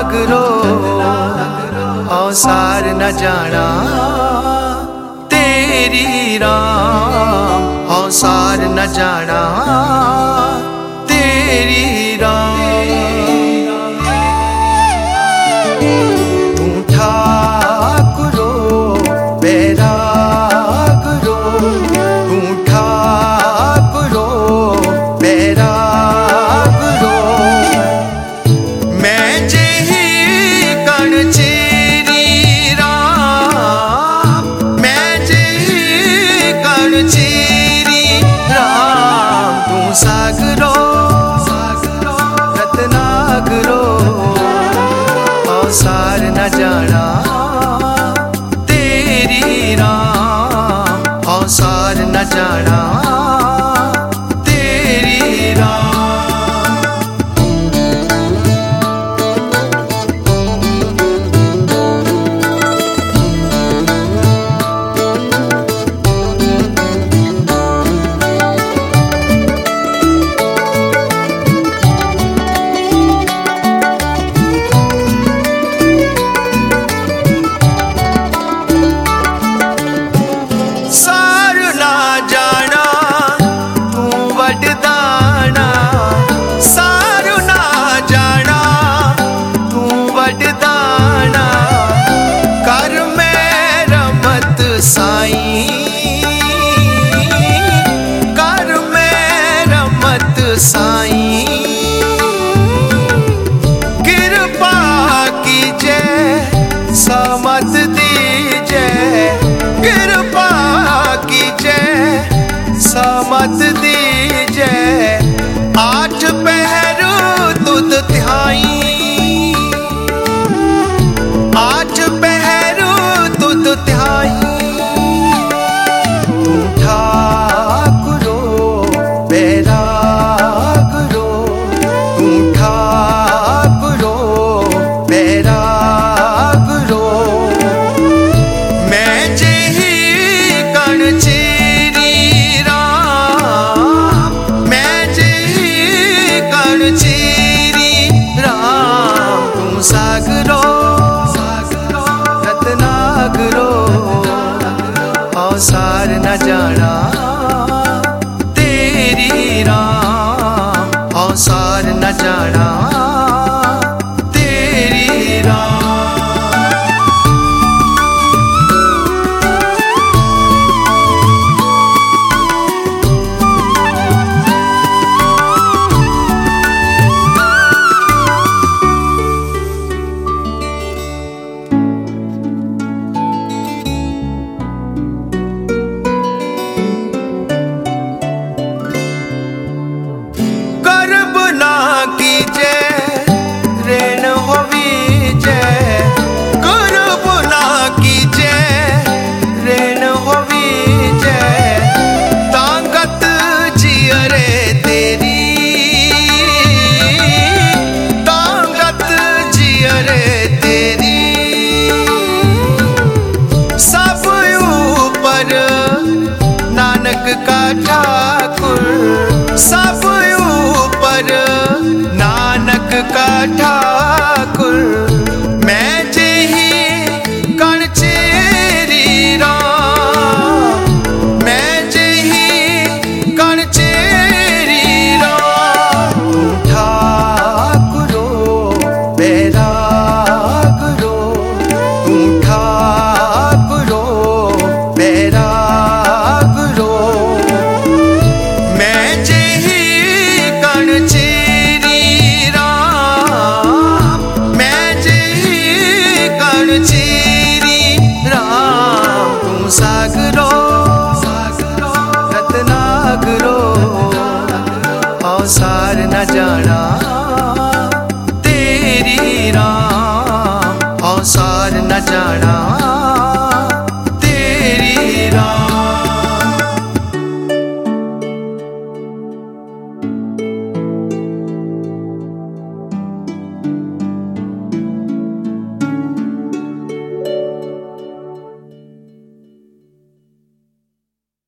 करो औसार न जाना तेरी राम, औसार न जाना तेरी राम। तू ठाकुरो बैरागरो, तू ठाकुरो बैरागरो। मैं जेही कण चेरी राम, मैं जेही कण चेरी राम। तू सागरो रत्नागरो औसार न जाना तेरी राम, औसार न जाना तेरी राम। समत दीजे कृपा कीजे, समत दीजे। आठ पहरु तुद ध्याई, आठ पहरु तुद ध्याई। तू ठाकुरो बैरागरो, तू ठाकुरो बैरागरो। सागरो रत्नागरो औसार न जाना तेरी राम, औसार न जाना तेरी राम। नानक का ठाकुर सब ऊपर, नानक का ठाकुर।